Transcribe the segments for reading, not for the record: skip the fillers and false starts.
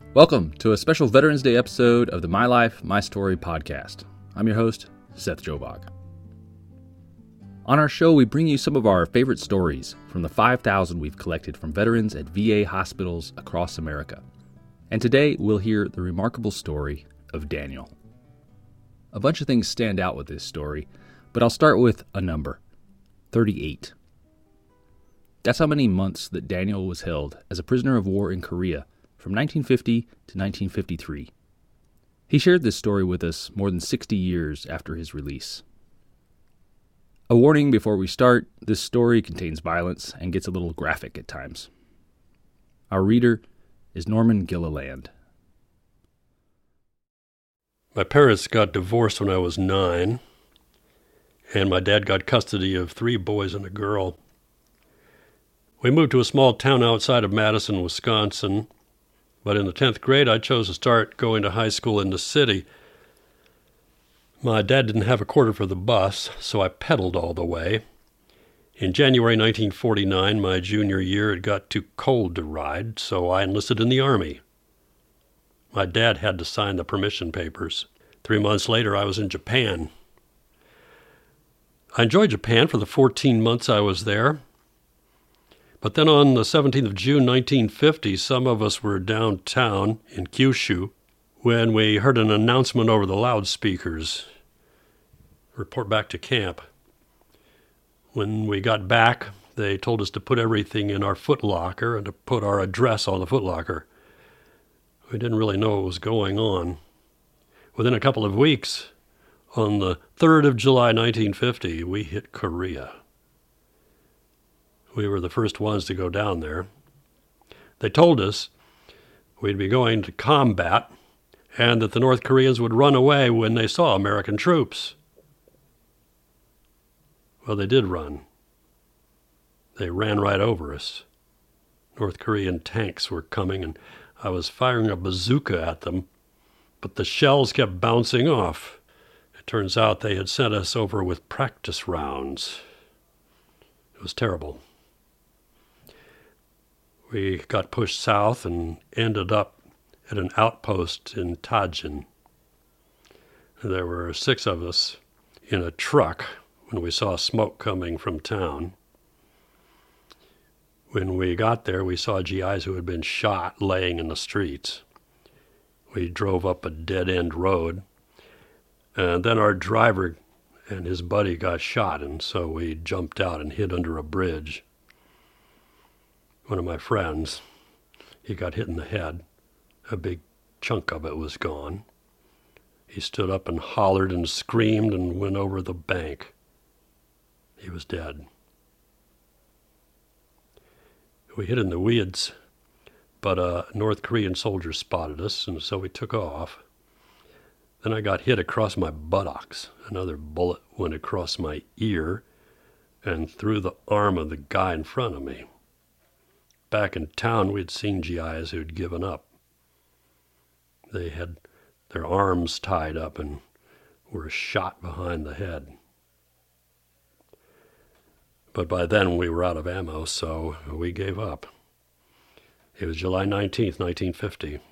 Welcome to a special Veterans Day episode of the My Life, My Story podcast. I'm your host, Seth Jobog. On our show, we bring you some of our favorite stories from the 5,000 we've collected from veterans at VA hospitals across America. And today, we'll hear the remarkable story of Daniel. A bunch of things stand out with this story, but I'll start with a number, 38. That's how many months that Daniel was held as a prisoner of war in Korea from 1950 to 1953. He shared this story with us more than 60 years after his release. A warning before we start, this story contains violence and gets a little graphic at times. Our reader is Norman Gilliland. My parents got divorced when I was 9, and my dad got custody of 3 boys and a girl. We moved to a small town outside of Madison, Wisconsin, but in the 10th grade I chose to start going to high school in the city. My dad didn't have a quarter for the bus, so I pedaled all the way. In January 1949, my junior year, it got too cold to ride, so I enlisted in the Army. My dad had to sign the permission papers. 3 months later, I was in Japan. I enjoyed Japan for the 14 months I was there. But then on the 17th of June, 1950, some of us were downtown in Kyushu when we heard an announcement over the loudspeakers. Report back to camp. When we got back, they told us to put everything in our footlocker and to put our address on the footlocker. We didn't really know what was going on. Within a couple of weeks, on the 3rd of July, 1950, we hit Korea. We were the first ones to go down there. They told us we'd be going to combat and that the North Koreans would run away when they saw American troops. Well, they did run. They ran right over us. North Korean tanks were coming, and I was firing a bazooka at them, but the shells kept bouncing off. It turns out they had sent us over with practice rounds. It was terrible. We got pushed south and ended up at an outpost in Tajin. There were 6 of us in a truck when we saw smoke coming from town. When we got there, we saw GIs who had been shot laying in the streets. We drove up a dead-end road, and then our driver and his buddy got shot, and so we jumped out and hid under a bridge. One of my friends, he got hit in the head. A big chunk of it was gone. He stood up and hollered and screamed and went over the bank. He was dead. We hid in the weeds, but a North Korean soldier spotted us, and so we took off. Then I got hit across my buttocks. Another bullet went across my ear and through the arm of the guy in front of me. Back in town, we'd seen GIs who'd given up. They had their arms tied up and were shot behind the head. But by then we were out of ammo, so we gave up. It was July 19th, 1950.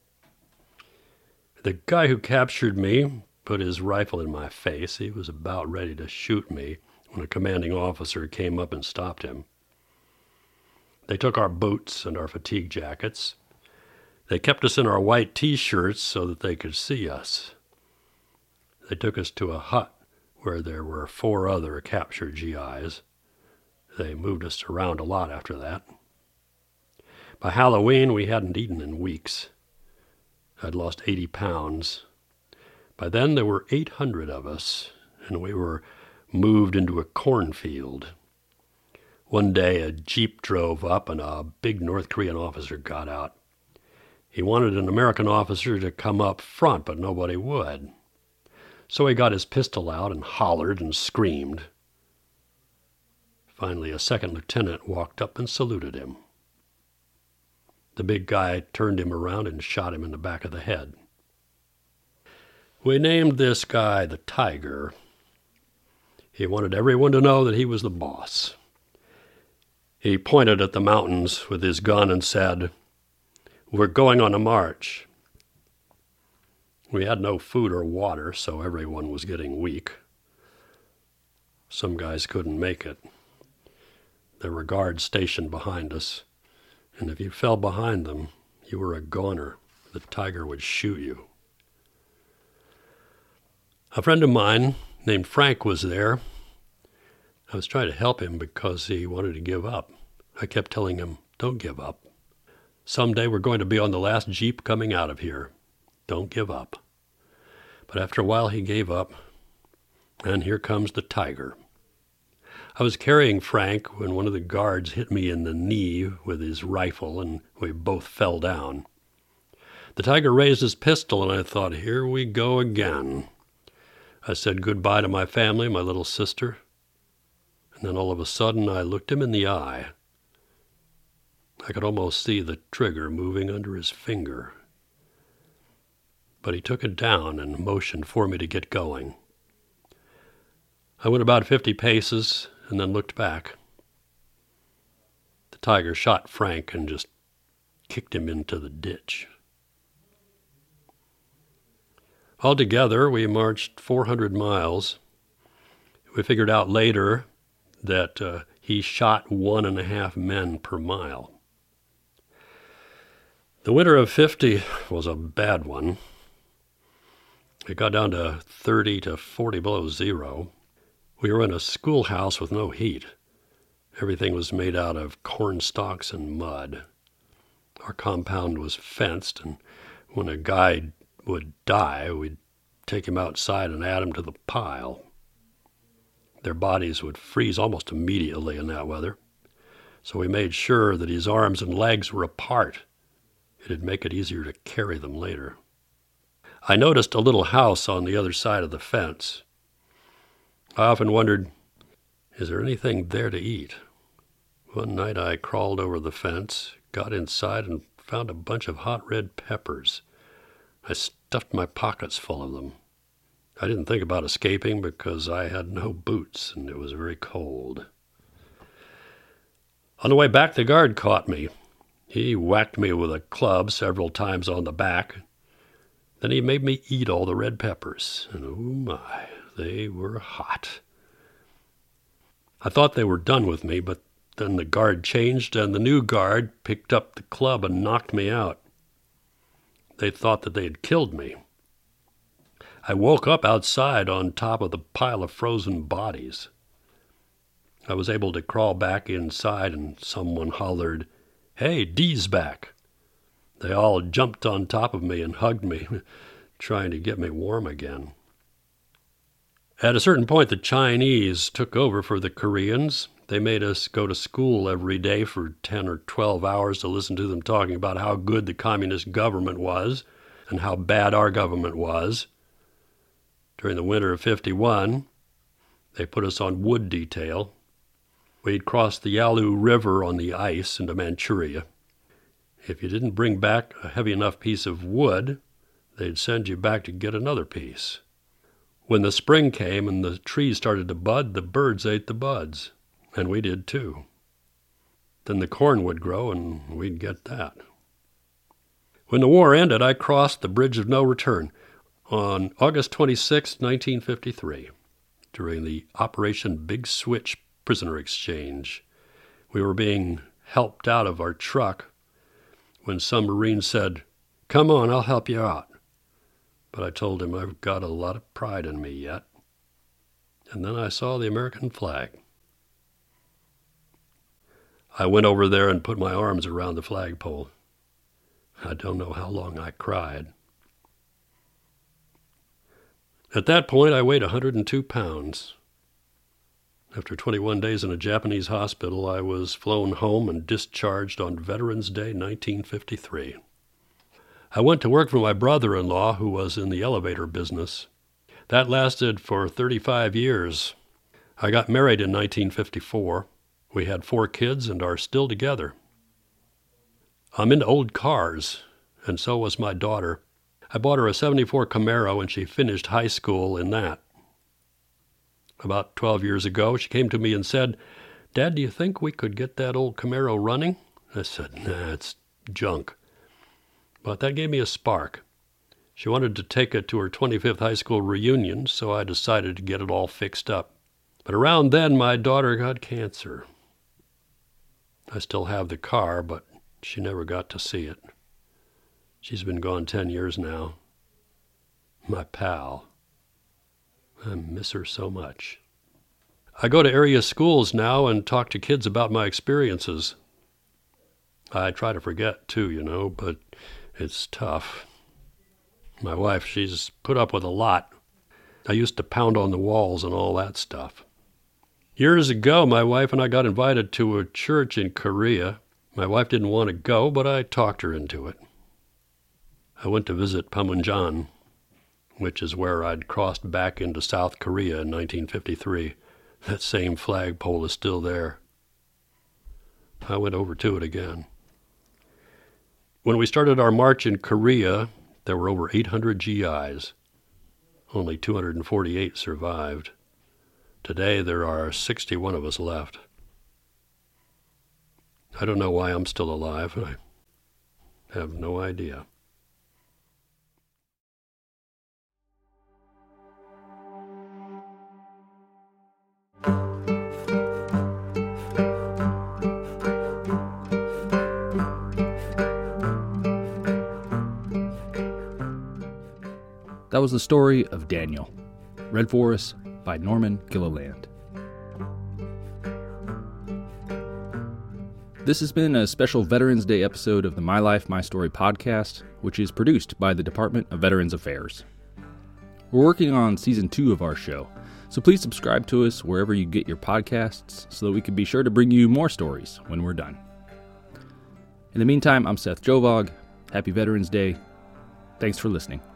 The guy who captured me put his rifle in my face. He was about ready to shoot me when a commanding officer came up and stopped him. They took our boots and our fatigue jackets. They kept us in our white T-shirts so that they could see us. They took us to a hut where there were 4 other captured GIs. They moved us around a lot after that. By Halloween, we hadn't eaten in weeks. I'd lost 80 pounds. By then, there were 800 of us, and we were moved into a cornfield. One day, a jeep drove up, and a big North Korean officer got out. He wanted an American officer to come up front, but nobody would. So he got his pistol out and hollered and screamed. Finally, a second lieutenant walked up and saluted him. The big guy turned him around and shot him in the back of the head. We named this guy the Tiger. He wanted everyone to know that he was the boss. He pointed at the mountains with his gun and said, We're going on a march. We had no food or water, so everyone was getting weak. Some guys couldn't make it. There were guards stationed behind us, and if you fell behind them, you were a goner. The tiger would shoot you. A friend of mine named Frank was there. I was trying to help him because he wanted to give up. I kept telling him, don't give up. Someday we're going to be on the last Jeep coming out of here. Don't give up. But after a while he gave up, and here comes the tiger. I was carrying Frank when one of the guards hit me in the knee with his rifle, and we both fell down. The tiger raised his pistol, and I thought, here we go again. I said goodbye to my family, my little sister, and then all of a sudden I looked him in the eye. I could almost see the trigger moving under his finger. But he took it down and motioned for me to get going. I went about 50 paces and then looked back. The tiger shot Frank and just kicked him into the ditch. Altogether, we marched 400 miles. We figured out later that he shot 1.5 men per mile. The winter of '50 was a bad one. It got down to 30 to 40 below zero. We were in a schoolhouse with no heat. Everything was made out of corn stalks and mud. Our compound was fenced, and when a guy would die, we'd take him outside and add him to the pile. Their bodies would freeze almost immediately in that weather, so we made sure that his arms and legs were apart. It'd make it easier to carry them later. I noticed a little house on the other side of the fence. I often wondered, is there anything there to eat? One night I crawled over the fence, got inside, and found a bunch of hot red peppers. I stuffed my pockets full of them. I didn't think about escaping because I had no boots and it was very cold. On the way back, the guard caught me. He whacked me with a club several times on the back. Then he made me eat all the red peppers, and oh my, they were hot. I thought they were done with me, but then the guard changed, and the new guard picked up the club and knocked me out. They thought that they had killed me. I woke up outside on top of the pile of frozen bodies. I was able to crawl back inside, and someone hollered, "Hey, Dee's back." They all jumped on top of me and hugged me, trying to get me warm again. At a certain point, the Chinese took over for the Koreans. They made us go to school every day for 10 or 12 hours to listen to them talking about how good the communist government was and how bad our government was. During the winter of '51, they put us on wood detail. We'd cross the Yalu River on the ice into Manchuria. If you didn't bring back a heavy enough piece of wood, they'd send you back to get another piece. When the spring came and the trees started to bud, the birds ate the buds, and we did too. Then the corn would grow, and we'd get that. When the war ended, I crossed the Bridge of No Return on August 26, 1953, during the Operation Big Switch prisoner exchange. We were being helped out of our truck when some Marine said, "Come on, I'll help you out." But I told him I've got a lot of pride in me yet. And then I saw the American flag. I went over there and put my arms around the flagpole. I don't know how long I cried. At that point, I weighed 102 pounds. After 21 days in a Japanese hospital, I was flown home and discharged on Veterans Day 1953. I went to work for my brother-in-law, who was in the elevator business. That lasted for 35 years. I got married in 1954. We had 4 kids and are still together. I'm into old cars, and so was my daughter. I bought her a '74 Camaro, and she finished high school in that. About 12 years ago, she came to me and said, "Dad, do you think we could get that old Camaro running?" I said, "Nah, it's junk." But that gave me a spark. She wanted to take it to her 25th high school reunion, so I decided to get it all fixed up. But around then, my daughter got cancer. I still have the car, but she never got to see it. She's been gone 10 years now. My pal. I miss her so much. I go to area schools now and talk to kids about my experiences. I try to forget too, but it's tough. My wife, she's put up with a lot. I used to pound on the walls and all that stuff. Years ago, my wife and I got invited to a church in Korea. My wife didn't want to go, but I talked her into it. I went to visit Panmunjom, which is where I'd crossed back into South Korea in 1953. That same flagpole is still there. I went over to it again. When we started our march in Korea, there were over 800 GIs. Only 248 survived. Today, there are 61 of us left. I don't know why I'm still alive. I have no idea. That was the story of Daniel, read for us by Norman Gilliland. This has been a special Veterans Day episode of the My Life, My Story podcast, which is produced by the Department of Veterans Affairs. We're working on Season 2 of our show, so please subscribe to us wherever you get your podcasts so that we can be sure to bring you more stories when we're done. In the meantime, I'm Seth Jovog. Happy Veterans Day. Thanks for listening.